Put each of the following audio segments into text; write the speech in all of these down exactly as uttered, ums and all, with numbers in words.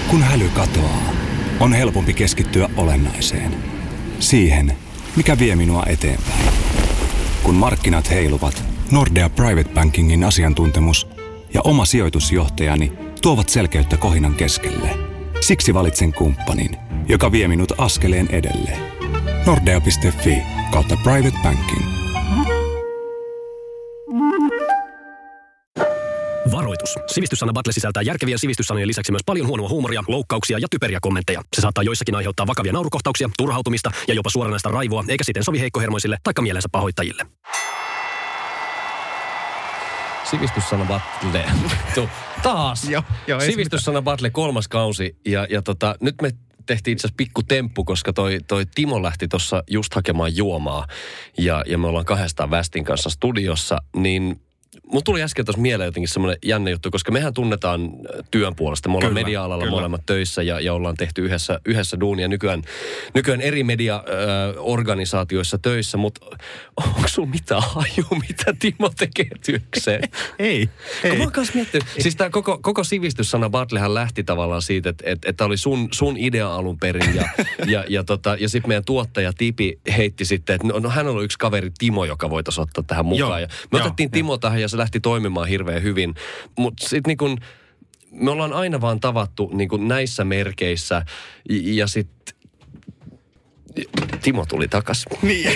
Kun häly katoaa, on helpompi keskittyä olennaiseen. Siihen, mikä vie minua eteenpäin. Kun markkinat heiluvat, Nordea Private Bankingin asiantuntemus ja oma sijoitusjohtajani tuovat selkeyttä kohinan keskelle. Siksi valitsen kumppanin, joka vie minut askeleen edelle. Nordea piste fi kautta Private Banking. Varoitus. Sivistyssana Battle sisältää järkevien sivistyssanojen lisäksi myös paljon huonoa huumoria, loukkauksia ja typeriä kommentteja. Se saattaa joissakin aiheuttaa vakavia naurukohtauksia, turhautumista ja jopa suoranaista raivoa, eikä siten sovi heikkohermoisille taikka mielensä pahoittajille. Sivistyssana Battle. Taas. jo, jo, Sivistyssana Battle kolmas kausi. Ja, ja tota, nyt me tehtiin itse asiassa pikku temppu, koska toi, toi Timo lähti tuossa just hakemaan juomaa. Ja, ja me ollaan kahdestaan Västin kanssa studiossa, niin mun tuli äsken tuossa mieleen jotenkin semmoinen jännä juttu, koska mehän tunnetaan työn puolesta. Me ollaan kyllä, media-alalla kyllä. molemmat töissä ja, ja ollaan tehty yhdessä, yhdessä duunia nykyään, nykyään eri media-organisaatioissa töissä, mutta onko sulla mitään hajua, mitä Timo tekee työkseen? ei, ei. Kun mä oon kanssa miettinyt, siis tämä koko, koko sivistyssana Battlehän lähti tavallaan siitä, että että, että oli sun, sun idea alun perin ja, ja, ja, tota, ja sitten meidän tuottaja Tipi heitti sitten, että no, no hän on yksi kaveri Timo, joka voitaisiin ottaa tähän mukaan. Joo, ja me jo, otettiin Timo jo. tähän ja se lähti toimimaan hirveän hyvin. Mutta sitten niin kun, me ollaan aina vaan tavattu niin kun näissä merkeissä ja sitten Timo tuli takas. Niin.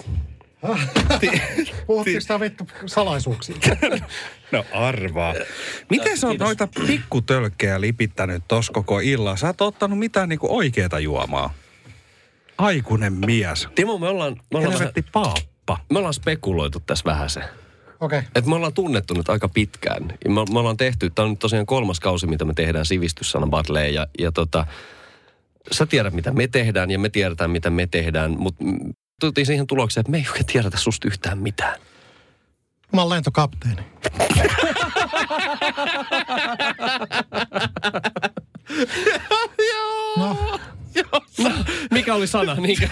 Puhuttiin sitä vittu salaisuuksia. No arvaa. Miten sä oot noita pikkutölkkejä lipittänyt tossa koko illan? Sä oot ottanut mitään niinku oikeeta juomaa. Aikuinen mies. Timo, me ollaan... Me ollaan Helvetti paappa. Me ollaan spekuloitu tässä vähäsen. Okei. Okay. Et me ollaan tunnettu nyt aika pitkään. Me, me ollaan tehty, tää on nyt tosiaan kolmas kausi, mitä me tehdään sivistyssana Battleen. Ja, ja tota, sä tiedät, mitä me tehdään ja me tiedetään, mitä me tehdään. Mutta tultiin siihen tulokseen, että me ei oikein tiedetä susta yhtään mitään. Mä oon lentokapteeni. No. No, mikä oli sana? Niinkö?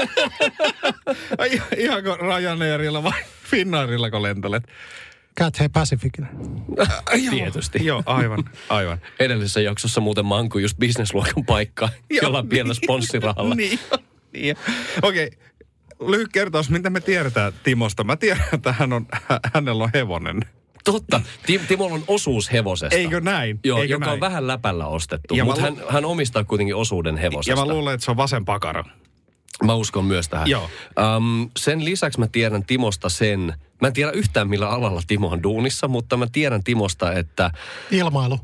Ihanko Ryanairilla vai Finnairilla, kun lentelet? Cathay Pacificin. Tietysti. Joo, aivan, aivan. Edellisessä jaksossa muuten mankui just businessluokan paikkaa jollain pienellä sponssirahalla. Niin, niin. Okei, okay. Lyhyt kertaus, mitä me tiedetään Timosta. Mä tiedän, että hän on, hänellä on hevonen. Totta. Timolla on osuus hevosesta. Eikö näin? Joo, Eikö joka näin? on vähän läpällä ostettu, ja mutta lu- hän, hän omistaa kuitenkin osuuden hevosesta. Ja mä luulen, että se on vasen pakara. Mä uskon myös tähän. Joo. Um, sen lisäksi mä tiedän Timosta sen, mä en tiedä yhtään millä alalla Timo on duunissa, mutta mä tiedän Timosta, että... Ilmailu.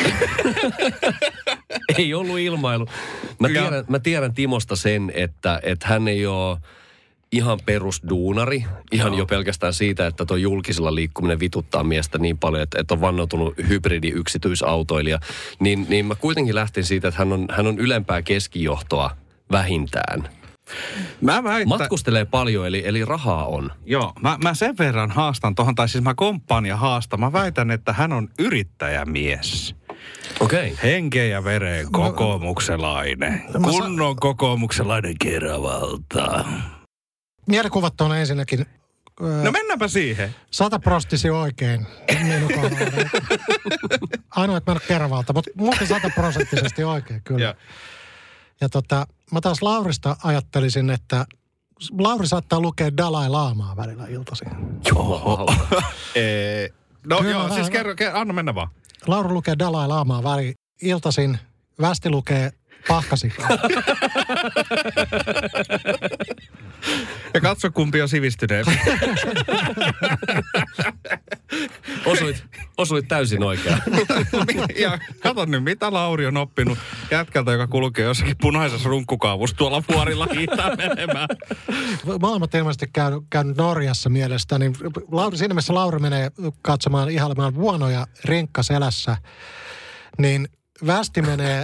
Ei ollut ilmailu. Mä tiedän, mä tiedän Timosta sen, että, että hän ei ole ihan perusduunari. Ihan Joo. jo pelkästään siitä, että tuo julkisella liikkuminen vituttaa miestä niin paljon, että, että on vannoutunut hybridi-yksityisautoilija. Niin, niin mä kuitenkin lähtin siitä, että hän on, hän on ylempää keskijohtoa vähintään. Mä väitän... Matkustelee paljon, eli, eli rahaa on. Joo, mä, mä sen verran haastan tuohon, tai siis mä komppaan ja haastan. Mä väitän, että hän on yrittäjämies. Okei. Okay. Henkeen ja vereen kokoomukselainen. Kunnon kokoomukselainen Keravalta. Mielikuvat on ensinnäkin... Öö, no mennäänpä siihen. Sataprostisi oikein. Ainoa, että mä en ole Keravalta, mutta muuten sataprosenttisesti oikein, kyllä. Ja, ja tota, mä taas Laurista ajattelisin, että Lauri saattaa lukea Dalai Laamaa välillä iltaisin. Joo. ee, no kyllä, joo, vähän, siis kerro, kerro, anna mennä vaan. Lauri lukee Dalai Laamaa väli iltaisin, Västi lukee Pahkasikaa. Ja katso, kumpi on sivistyneempi. osuit, osuit täysin oikein. Ja kato nyt, mitä Lauri on oppinut jätkältä, joka kulkee jossakin punaisessa runkkukaavussa tuolla vuorilla hiihtää menemään. Molemmat ilmeisesti käynyt, käynyt Norjassa mielestä, niin Lauri, siinä missä Lauri menee katsomaan ihailemaan vuonoja rinkka selässä, niin Västi menee...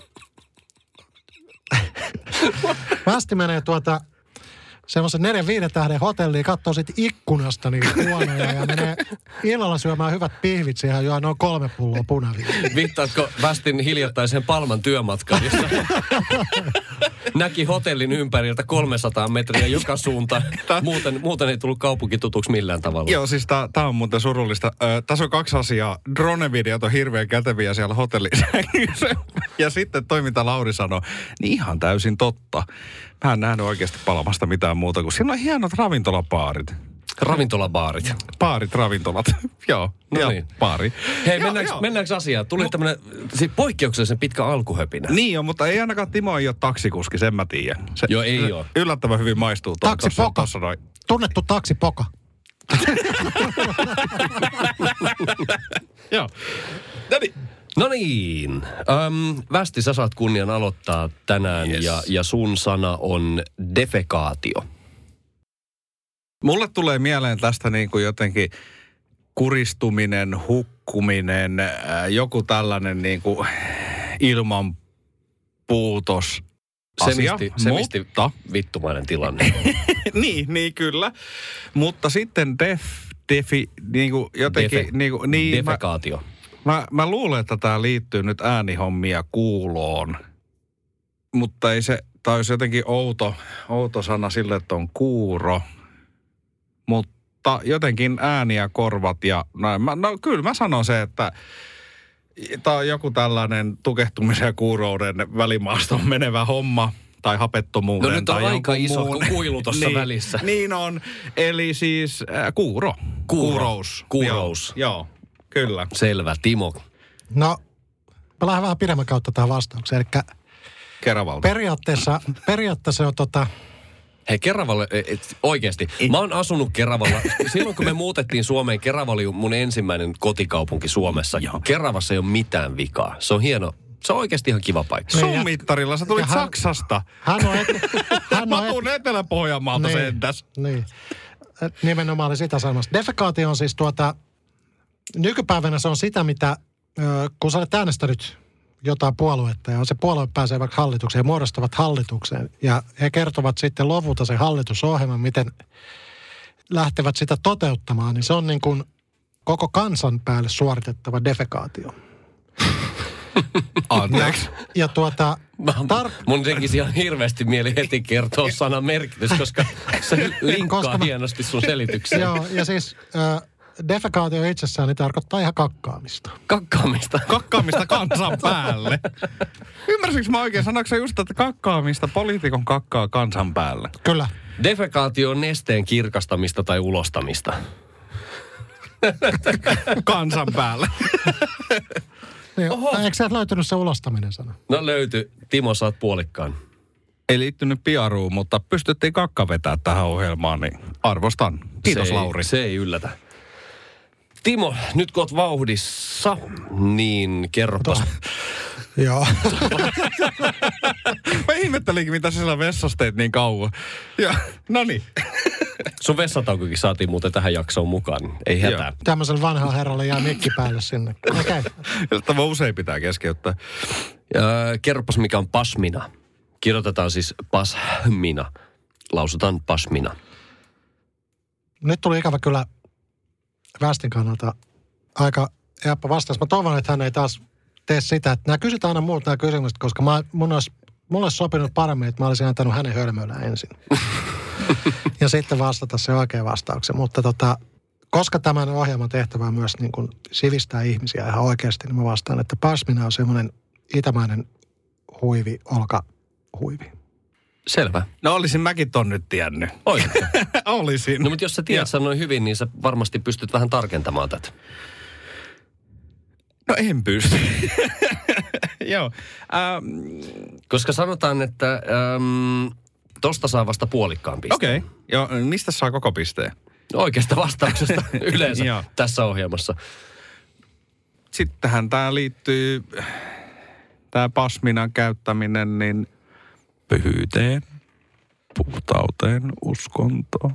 Västi menee tuota semmoisen neljän viiden tähden hotelliin, katsoo sit ikkunasta niitä huonoja ja menee illalla syömään hyvät pihvit siihen ja juo noin kolme pulloa punaviiniä. Viittaatko Västin hiljattaiseen Palman työmatkaan, jossa näki hotellin ympäriltä kolmesataa metriä joka suuntaan. Muuten, muuten ei tullut kaupunki tutuksi millään tavalla. Joo, siis tää on muuten surullista. Ö, tässä on kaksi asiaa. Drone-videot on hirveän käteviä siellä hotellisängyssä. Ja sitten toi, mitä Lauri sanoi, niin ihan täysin totta. Mä en nähnyt oikeasti palamasta mitään muuta kuin siinä on hienot ravintolapaarit. Ravintolabaarit. Baarit, ravintolat. Joo, No ja niin. baari. Hei, Joo, mennäänkö, joo. mennäänkö asiaan? Tuli no. tämmönen siis poikkeuksellisen pitkä alkuhöpinä. Niin on, mutta ei ainakaan Timo ei ole taksikuski, sen mä tiedän. Se, Joo, ei se oo. Yllättävän hyvin maistuu. toi tossa- Taksipoka. tossa noin. Tunnettu taksipoka. Joo. No niin. Öm, Västi, sä saat kunnian aloittaa tänään Yes. ja, ja sun sana on defekaatio. Mulle tulee mieleen tästä niin kuin jotenkin kuristuminen, hukkuminen, ää, joku tällainen niin kuin ilmanpuutos asia. Semisti, semisti Mutta, vittumainen tilanne. niin, niin kyllä. Mutta sitten def, defi, niin kuin jotenkin, Defe. niin, kuin, niin mä, Defekaatio. mä, mä luulen, että tämä liittyy nyt äänihommia kuuloon. Mutta ei se, tai olisi jotenkin outo, outo sana sille, että on kuuro. Mutta jotenkin ääniä korvat ja näin. Mä, no kyllä mä sanon se, että tämä on joku tällainen tukehtumisen ja kuurouden välimaastoon menevä homma. Tai hapettomuuden. No nyt on tai aika jonkun iso muun. kuilu tuossa niin, välissä. Niin on. Eli siis äh, kuuro. Kuuro. Kuurous. Kuurous. Joo, joo, kyllä. Selvä, Timo. No, mä lähden vähän pidemmän kautta tähän vastaukseen. Eli Keravalta. periaatteessa, periaatteessa on tota, Hei, Keravalle, et, oikeasti. Mä oon asunut Keravalla. Silloin kun me muutettiin Suomeen, Kerava oli mun ensimmäinen kotikaupunki Suomessa. Joo. Keravassa ei ole mitään vikaa. Se on hieno. Se on oikeasti ihan kiva paikka. Niin, Sun ja- mittarilla sä tulit ja hän- Saksasta. hän on, et, hän Mä on et, tuun Etelä-Pohjanmaalta sentäs. Niin. Nimenomaan oli sitä sanomassa. Defekaatio on siis tuota, nykypäivänä se on sitä, mitä, ö, kun sä olet äänestänyt jotain puoluetta ja se puolue pääsee vaikka hallitukseen ja muodostavat hallitukseen ja he kertovat sitten lopulta sen hallitusohjelman, miten lähtevät sitä toteuttamaan, niin se on niin kuin koko kansan päälle suoritettava defekaatio. Anteeksi. Ja tuota, Mä, tar- mun tekisi ihan hirveästi mieli heti kertoa sanan merkitys, koska se linkkaa Koska mä- hienosti sun selitykseen. joo, ja siis ö, defekaatio itsessään niin tarkoittaa ihan kakkaamista. Kakkaamista. Kakkaamista kansan päälle. Ymmärsinkö mä oikein? Sanoiko sä just, että kakkaamista, poliitikon kakkaa kansan päälle? Kyllä. Defekaatio on nesteen kirkastamista tai ulostamista. Kansan päälle. Niin, eikö sieltä löytynyt se ulostaminen sana? No löytyi. Timo, saat puolikkaan. Ei liittynyt piaruun, mutta pystyttiin kakka vetää tähän ohjelmaan, niin arvostan. Kiitos se Lauri. Ei, se ei yllätä. Timo, nyt kun oot vauhdissa, niin kerropas. Joo. Mä ihmettelinkin, mitä sä siellä vessassa teet niin kauan. Ja, no niin. Sun vessataukokin saatiin muuten tähän jaksoon mukaan. Ei hätää. Tämmöisellä vanhalla herralla jää mikki päälle sinne. Okei. Okay. Tämä usein pitää keskeyttää. Ja, kerropas, mikä on pasmina. Kirjoitetaan siis pasmina. Lausutaan pasmina. Nyt tuli ikävä kyllä Västin kannalta aika helppo vastaus. Mä toivon, että hän ei taas tee sitä, että nämä kysytään aina muut nämä kysymykset, koska mä, mun olisi, mulle olisi sopinut paremmin, että mä olisin antanut hänen hölmöillä ensin. Ja sitten vastata se oikea vastauksen. Mutta tota, koska tämän ohjelman tehtävä on myös niin kuin sivistää ihmisiä ihan oikeasti, niin mä vastaan, että pasmina on semmoinen itämainen huivi, olkahuivi. Selvä. No olisin mäkin ton nyt tiennyt. Oikein. Olisin. No mutta jos sä tiedät sen noin hyvin, niin sä varmasti pystyt vähän tarkentamaan tätä. No en pysty. Joo. Ähm, Koska sanotaan, että äm, tosta saa vasta puolikkaan pisteen. Okei. Okay. Joo, mistä saa koko pisteen? Oikeasta vastauksesta yleensä Joo. tässä ohjelmassa. Sittenhän tämä liittyy, tämä pasminan käyttäminen, niin pyhyyteen, puhtauteen, uskontoon.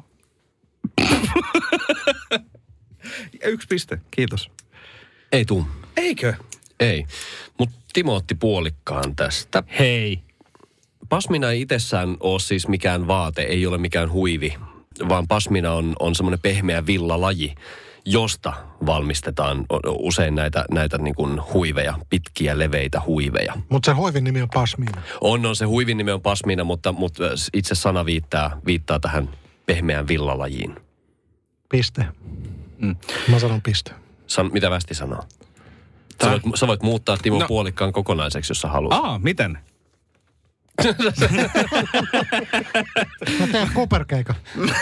Yksi piste, kiitos. Ei tuu. Eikö? Ei. Mutta Timo otti puolikkaan tästä. Hei. Pasmina ei itsessään ole siis mikään vaate, ei ole mikään huivi, vaan pasmina on, on semmoinen pehmeä villalaji, josta valmistetaan usein näitä, näitä niin kuin huiveja, pitkiä leveitä huiveja. Mutta se huivin nimi on pasmiina. On, on se huivin nimi on pasmiina, mutta, mutta itse sana viittaa, viittaa tähän pehmeään villalajiin. Piste. Mm. Mä sanon piste. San, mitä Västi sanoo? Sä voit, sä voit muuttaa Timo no. puolikkaan kokonaiseksi, jos sä haluat. Aa, miten? Mä teen kuperkeikan.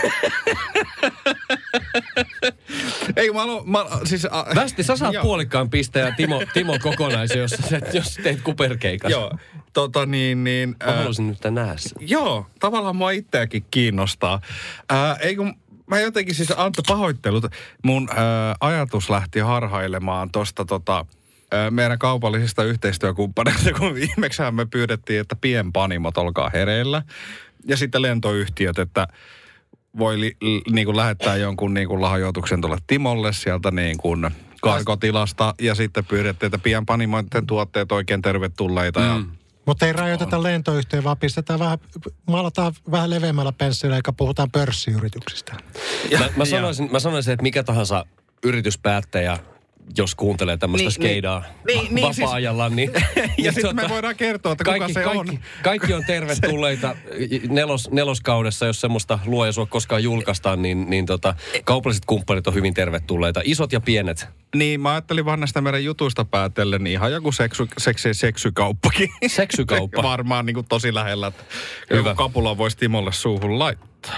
Ei, mä haluan, mä, siis... A, Västi, sä saat joo. puolikkaan pisteen ja Timo, Timo kokonaisen, jos, jos teet kuperkeikas. Joo, tota niin, niin... Mä haluaisin nyt nähdä sen. Joo, tavallaan mua itseäkin kiinnostaa. Ää, ei kun mä jotenkin siis, Antto, pahoittelut. Mun ää, ajatus lähti harhailemaan tosta tota... meidän kaupallisista yhteistyökumppaneista, kun viimeksihän me pyydettiin, että pienpanimot olkaa hereillä. Ja sitten lentoyhtiöt, että voi li, li, niin kuin lähettää jonkun niin kuin lahjoituksen tuolle Timolle sieltä niin kuin karkotilasta. Ja sitten pyydettiin, että pienpanimoiden tuotteet oikein tervetulleita. Mm. Ja mutta ei rajoiteta on. lentoyhtiöä, vaan pistetään vähän, maalataan vähän leveämmällä penssillä, eikä puhutaan pörssiyrityksistä. Ja, mä, mä, sanoisin, mä sanoisin, että mikä tahansa yrityspäättäjä, jos kuuntelee tämmöistä niin, skeidaa niin, niin, vapaa-ajalla, niin... ja niin, sitten tuota, me voidaan kertoa, että kaikki, kuka se kaikki, on. Kaikki on tervetulleita nelos, neloskaudessa, jos semmoista luoja sua koskaan julkaistaan, niin, niin tota, kaupalliset kumppanit on hyvin tervetulleita. Isot ja pienet. Niin, mä ajattelin vaan näistä meidän jutuista päätellen, niin ihan joku seksu, seksi, seksykauppakin. Seksykauppa? Varmaan niin kuin tosi lähellä, että joku kapula voisi Timolle suuhun laittaa.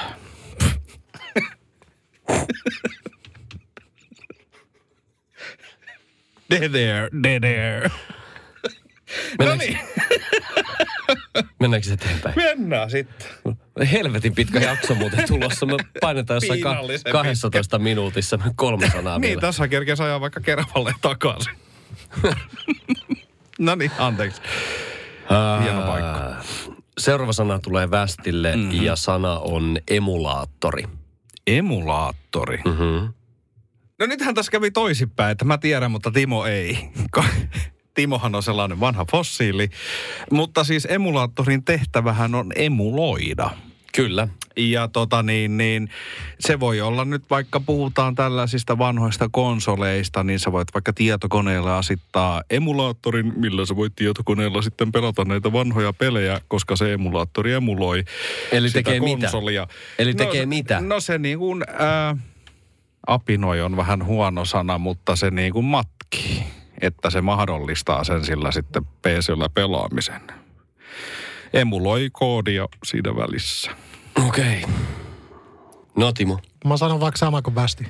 Dead air, dead air. No niin. Mennäänkö se eteenpäin? Mennään sitten. Helvetin pitkä jakso muuten tulossa. Me painetaan jossain ka- kaksitoista minuutissa kolme sanaa Niin, vielä. tässä kerkeä ajaa vaikka Keravalle takaisin. No niin, anteeksi. Hieno paikka. Seuraava sana tulee Västille mm-hmm. ja sana on emulaattori. Emulaattori? Mm-hmm. No nythän tässä kävi toisinpäin, että mä tiedän, mutta Timo ei. Timohan on sellainen vanha fossiili. Mutta siis emulaattorin tehtävähän on emuloida. Kyllä. Ja tota niin, niin se voi olla nyt, vaikka puhutaan tällaisista vanhoista konsoleista, niin sä voit vaikka tietokoneella asittaa emulaattorin, millä sä voit tietokoneella sitten pelata näitä vanhoja pelejä, koska se emulaattori emuloi Eli sitä tekee konsolia. Mitä? Eli tekee no, mitä? No se niin kuin, ää, apinoi on vähän huono sana, mutta se niin kuin matkii, että se mahdollistaa sen sillä sitten P C:llä pelaamisen. Emuloi koodia siinä välissä. Okei. Okay. No Timo. Mä sanon vaikka sama kuin Västi.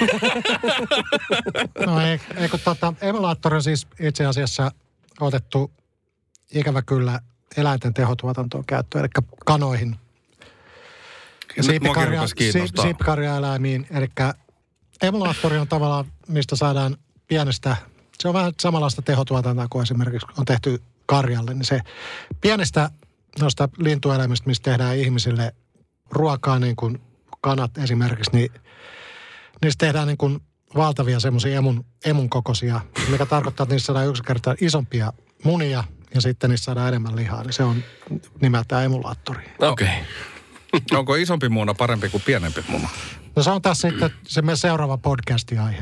No ei, ei kun tota, emulaattori on siis itse asiassa otettu ikävä kyllä eläinten tehotuotantoon käyttöön, eli kanoihin. Ja siipikarja, siipikarjaeläimiin, eli emulaattori on tavallaan, mistä saadaan pienestä, se on vähän samanlaista tehotuotantoa kuin esimerkiksi on tehty karjalle, niin se pienestä noista lintueläimistä, mistä tehdään ihmisille ruokaa, niin kuin kanat esimerkiksi, niin niistä tehdään niin kuin valtavia semmoisia emun, emun kokoisia, mikä tarkoittaa, että niissä saadaan yksinkertaisesti isompia munia ja sitten niissä saadaan enemmän lihaa, niin se on nimeltään emulaattori. Okei. Okay. Onko isompi muuna parempi kuin pienempi muuna? No se on tässä sitten se meidän seuraava podcastin aihe.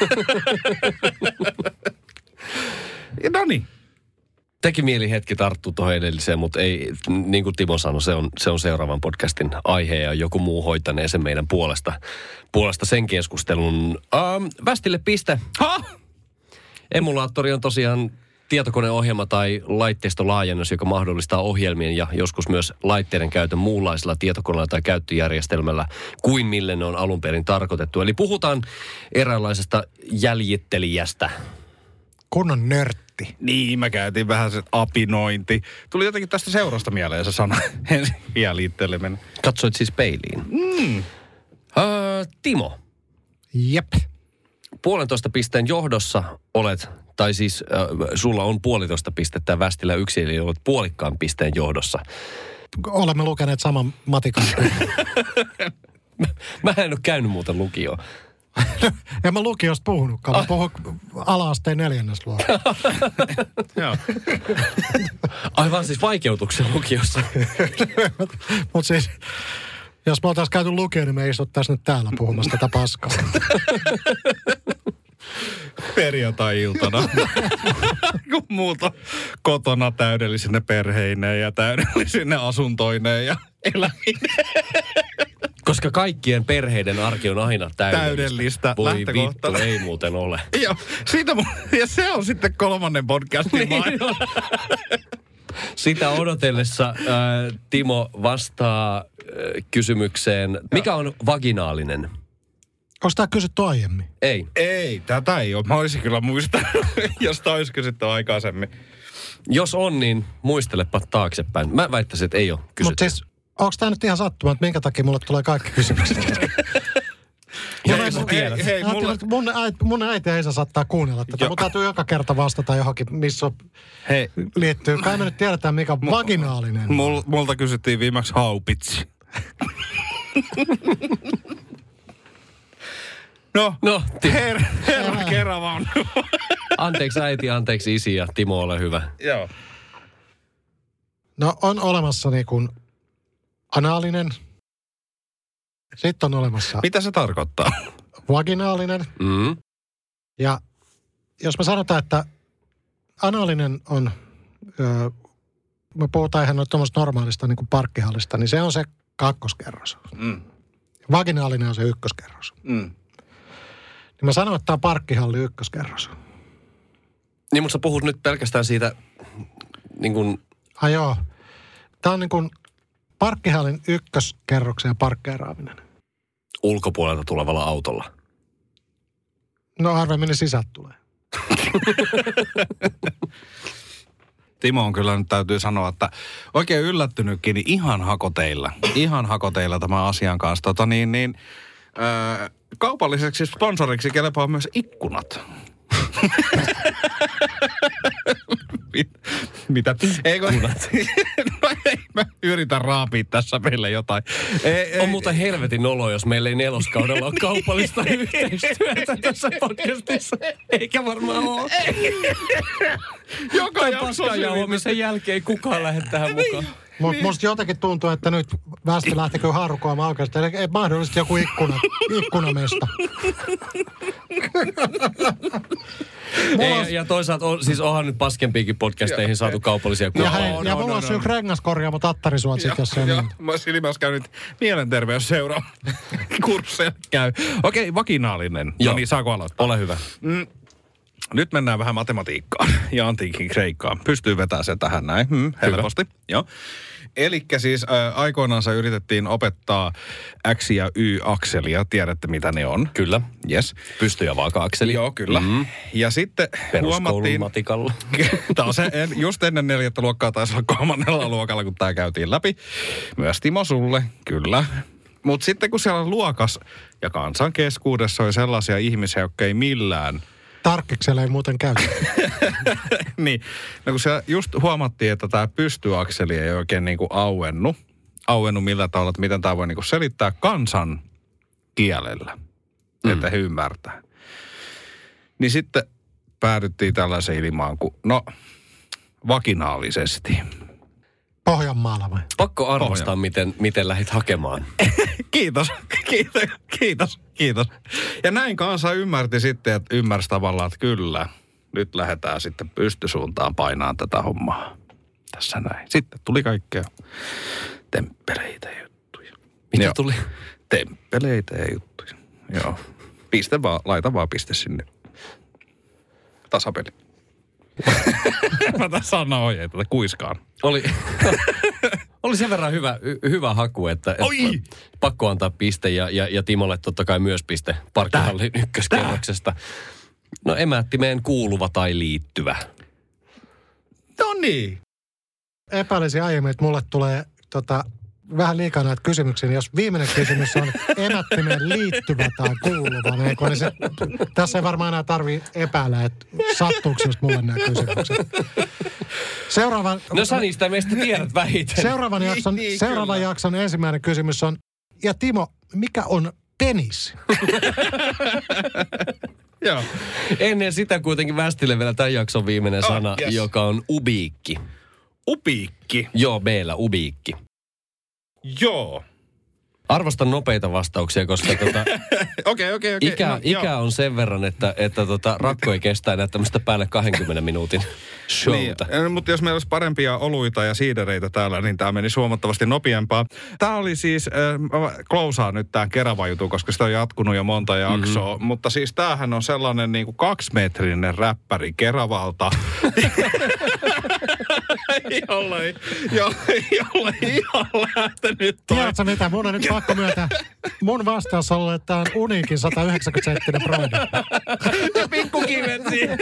No niin. Teki mieli hetki tarttua tuohon edelliseen, mutta ei, niin kuin Timo sanoi, se on, se on seuraavan podcastin aihe ja joku muu hoitanee sen meidän puolesta, puolesta sen keskustelun. Ähm, Västille piste. Ha? Emulaattori on tosiaan tietokoneohjelma tai laitteistolaajennus, joka mahdollistaa ohjelmien ja joskus myös laitteiden käytön muunlaisella tietokoneella tai käyttöjärjestelmällä kuin mille ne on alun perin tarkoitettu. Eli puhutaan eräänlaisesta jäljittelijästä. Kunnon nörtti. Niin, mä käytin vähän se apinointi. Tuli jotenkin tästä seurasta mieleen se sana. Ensin jäljitteleminen. Katsoit siis peiliin. Mm. Uh, Timo. Jep. Puolentoista pisteen johdossa olet, tai siis uh, sulla on puolitoista pistettä Västillä yksi, eli olet puolikkaan pisteen johdossa. Olemme lukeneet saman matikan. mä, mä en ole käynyt muuten lukioon. En mä lukiosta puhunutkaan. Mä puhun ala-asteen neljännesluokka. Joo. Aivan siis vaikeutuksen lukiossa. Mutta siis Jos me oltaisiin käyty lukea, niin me istuttaisiin nyt täällä puhumassa tätä paskaa. Perjantai-iltana. Kun muut on kotona täydellisine perheineen ja täydellisine asuntoineen ja elämineen. Koska kaikkien perheiden arki on aina täydellistä. Täydellistä. Voi vittu, ei muuten ole. Joo, siitä mun, ja se on sitten kolmannen podcastin maailma. Sitä odotellessa äh, Timo vastaa äh, kysymykseen, mikä on vaginaalinen? Onko tämä kysytty aiemmin? Ei. Ei, tätä ei ole. Mä olisin kyllä muistanut, jos tämä olisi kysytty aikaisemmin. Jos on, niin muistelepa taaksepäin. Mä väittäisin, että ei ole kysytty. Mutta siis, onko tämä nyt ihan sattuma, että minkä takia mulle tulee kaikki kysymykset? Ja Mun ei sä äiti- tiedät. Hei, hei, mulla... Mun, äiti, mun äiti ei saa saattaa kuunnella tätä. Joo. Mun täytyy joka kerta vastata johonkin, missä on, Hei, liittyy. Kai me nyt tiedetään, mikä on vaginaalinen. mul, multa kysyttiin viimeksi haupitsi. No, No, Timo. her, herra kerran vaan. Anteeksi äiti, anteeksi isi ja Timo, ole hyvä. Joo. No on olemassa niin kuin anaalinen. Sitten on olemassa Mitä se tarkoittaa? vaginaalinen. Mm. Ja jos me sanotaan, että anaalinen on, öö, me puhutaan ihan tuommoista normaalista niin kuin parkkihallista, niin se on se kakkoskerros. Mm. Vaginaalinen on se ykköskerros. Mm. Niin mä sanon, että tämä on parkkihalli ykköskerros. Niin, mutta sä puhut nyt pelkästään siitä, niin kuin, Ai joo. Tämä on niin kuin parkkihallin ykköskerroksen parkkeeraaminen. ulkopuolelta tulevalla autolla. No harvemmin ne sisältä tulee. Timo on kyllä nyt täytyy sanoa, että oikein yllättynytkin, niin ihan hakoteilla. Ihan hakoteilla tämän asian kanssa. Tota niin, niin öö, kaupalliseksi sponsoriksi kelpaa myös ikkunat. Mit, mitä? Eikö? No ei, mä yritän raapia tässä meille jotain. Ei, ei, On muuten helvetin olo, jos meillä ei neloskaudella ole kaupallista yhteistyötä tässä podcastissa. Eikä varmaan ole. joka Tai jakso paskajauhomisen jälkeen ei kukaan lähde tähän mukaan. Mutta niin. Musta jotenkin tuntuu, että nyt väestö lähti kyllä harkoamaan oikeasti. Eli ei mahdollisesti joku ikkuna, ikkunamesta. Ei, on- ja toisaalta, on, siis onhan nyt paskempiinkin podcasteihin saatu kaupallisia Ja, kuvia. hei, no, ja no, mulla no, on no. syy rengaskorjaamo tattarisuot sit, jos se on Joo, niin. mä silmässä käynyt mielenterveysseura kursseja käy. Okei, vaginaalinen. Joo. No niin, saako aloittaa? Ole hyvä. Mm. Nyt mennään vähän matematiikkaan ja antiikin kreikkaan. Pystyy vetämään sen tähän näin. Hmm, helposti. Joo. Elikkä siis äh, aikoinaan yritettiin opettaa X- ja Y-akselia. Tiedätte, mitä ne on? Kyllä. Yes. Pysty- ja vaaka-akseli. Joo, kyllä. Mm. Ja sitten Peruskoulun huomattiin... matikalla. Tämä on se, en- just ennen neljättä luokkaa taisi olla kolmannella luokalla, kun tämä käytiin läpi. Myös Timo sulle, kyllä. Mutta sitten kun siellä luokas ja kansan keskuudessa oli sellaisia ihmisiä, jotka ei millään... Tarkkiksella ei muuten käy. niin, no kun siellä just huomattiin, että tämä pystyakseli ei oikein niinku auennu. Auennu millä tavalla, että miten tämä voi niinku selittää kansan kielellä. Mm. Että he ymmärtää. Niin sitten päädyttiin tällaiseen ilmaan kuin, no, vaginaalisesti. Pohjanmaalla vai? Pakko arvostaa, miten, miten lähdit hakemaan. Kiitos, kiitos, kiitos, kiitos. Ja näin kanssa ymmärti sitten, että ymmärsi tavallaan, että kyllä, nyt lähdetään sitten pystysuuntaan painaan tätä hommaa. Tässä näin. Sitten tuli kaikkea temppeleitä ja juttuja. Mitä Joo. tuli? Temppeleitä ja juttuja. Joo. Piste vaan, laita vaan piste sinne. Tasapeli. Mä tässä sanon ohjeita, että kuiskaan. Oli, oli sen verran hyvä, hy- hyvä haku, että, että Oi! pakko antaa piste ja, ja, ja Timolle totta kai myös piste parkkihallin ykköskerroksesta. No emättimeen kuuluva tai liittyvä. No niin. Epäilisin aiemmin, että mulle tulee tota, vähän liikaa näitä kysymyksiä. Niin jos viimeinen kysymys on emättimeen liittyvä tai kuuluva, niin, kun, niin se, tässä ei varmaan enää tarvitse epäillä, että sattuuko just mulle nämä kysymykset. Seuraavan, No sä niistä meistä tiedät vähiten. seuraavan, jakson, Niin, seuraavan kyllä. jakson ensimmäinen kysymys on, ja Timo, mikä on penis? Joo. Ennen sitä kuitenkin Västille vielä tämän jakson viimeinen Oh, sana, yes. joka on ubiikki. Upiikki. Joo, B-llä ubiikki. Joo. Arvostan nopeita vastauksia, koska tota, Okei, okei, okei. ikä, No, ikä joo. on sen verran, että, että tota, rakko ei kestä enää tämmöistä päälle kahdenkymmenen minuutin showta. Niin, mutta jos meillä olisi parempia oluita ja siidereitä täällä, niin tämä meni huomattavasti nopeampaa. Tämä oli siis, äh, mä klousaan nyt tämän Kerava-jutun, koska sitä on jatkunut jo monta jaksoa, mm-hmm. mutta siis tämähän on sellainen niin kuin kaksimetrinen räppäri Keravalta. jolle, jolle, jolle ihan lähtenyt toi. Tiedätkö mitä? Mun on nyt pakko myöntää. Mun vastaus on ollut, että tämä on Uniikin sata yhdeksänkymmentä senttinen broidi. Ja pikkukivet siihen.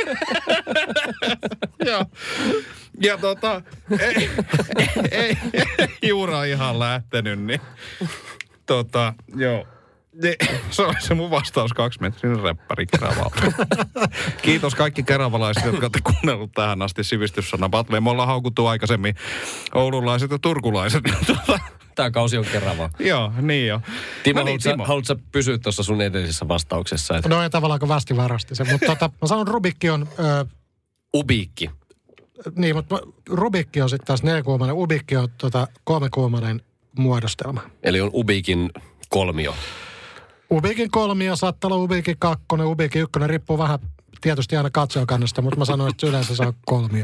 Joo. Ja tota, ei, ei, ei juura ihan lähtenyt, niin tota, joo. Se on se mun vastaus kaksimetrinen räppäri Keravalta. Kiitos kaikki keravalaiset, jotka olette kuunnellut tähän asti Sivistyssana Battle. Me ollaan haukuttu aikaisemmin oululaiset ja turkulaiset. Tämä kausi on Kerava. Joo, niin jo. Timo, No niin, haluatko, haluatko pysyä tuossa sun edellisessä vastauksessa? Että No ei tavallaan, kun Västi varasti sen. Mutta tota, mä sanon Rubikki on... Ö, Ubiikki. niin, mutta Rubikki on sitten taas neljäkuumainen. Ubikki on tota, kolmekuumainen muodostelma. Eli on Ubiikin kolmio. Ubikin kolmio, saattaa olla Ubikin kakkonen, Ubikin ykkönen, riippuu vähän tietysti aina katsojakannasta, mutta mä sanoin, että yleensä se on kolmio.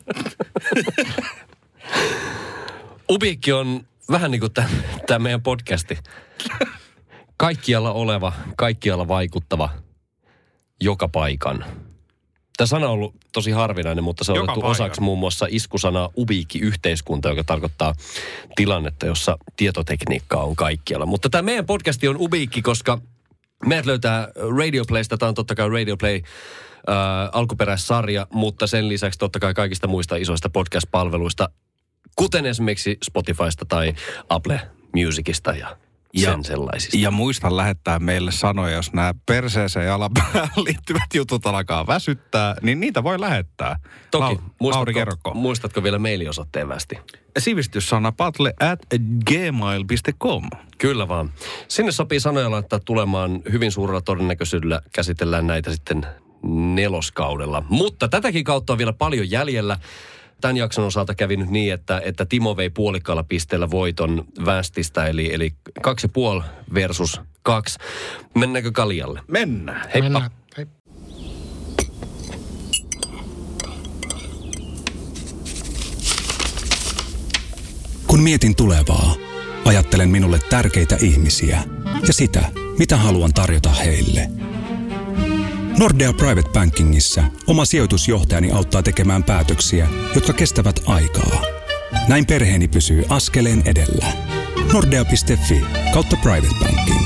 Ubiikki on vähän niin kuin tämä meidän podcasti. Kaikkialla oleva, kaikkialla vaikuttava, joka paikan. Tämä sana on ollut tosi harvinainen, mutta se on Joka otettu paikan. osaksi muun muassa iskusana ubiikki-yhteiskunta, joka tarkoittaa tilannetta, jossa tietotekniikkaa on kaikkialla. Mutta tämä meidän podcasti on ubiikki, koska meidät löytää Radio Playsta. Tämä on totta kai Radio Play äh, alkuperäissarja, mutta sen lisäksi totta kai kaikista muista isoista podcast-palveluista, kuten esimerkiksi Spotifysta tai Apple Musicista ja Ja- sen sellaisista. Ja muista lähettää meille sanoja, jos nämä perseeseen ja alapäähän liittyvät jutut alkaa väsyttää, niin niitä voi lähettää. Toki. Lau- Lauri, Muistatko, kerrokko. muistatko vielä mailiosoitteen Västi? Sivistyssanapatle at gmail dot com. Kyllä vaan. Sinne sopii sanoja laittaa tulemaan. Hyvin suurella todennäköisyydellä käsitellään näitä sitten neloskaudella. Mutta tätäkin kautta on vielä paljon jäljellä. Tämän jakson osalta kävi nyt niin, että, että Timo vei puolikkaalla pisteellä voiton Västistä, eli, eli kaksi ja puoli versus kaksi. Mennäänkö kaljalle? Mennään. Heippa. Mennään. Hei. Kun mietin tulevaa, ajattelen minulle tärkeitä ihmisiä ja sitä, mitä haluan tarjota heille. Nordea Private Bankingissa oma sijoitusjohtajani auttaa tekemään päätöksiä, jotka kestävät aikaa. Näin perheeni pysyy askeleen edellä. Nordea piste fi kautta private banking.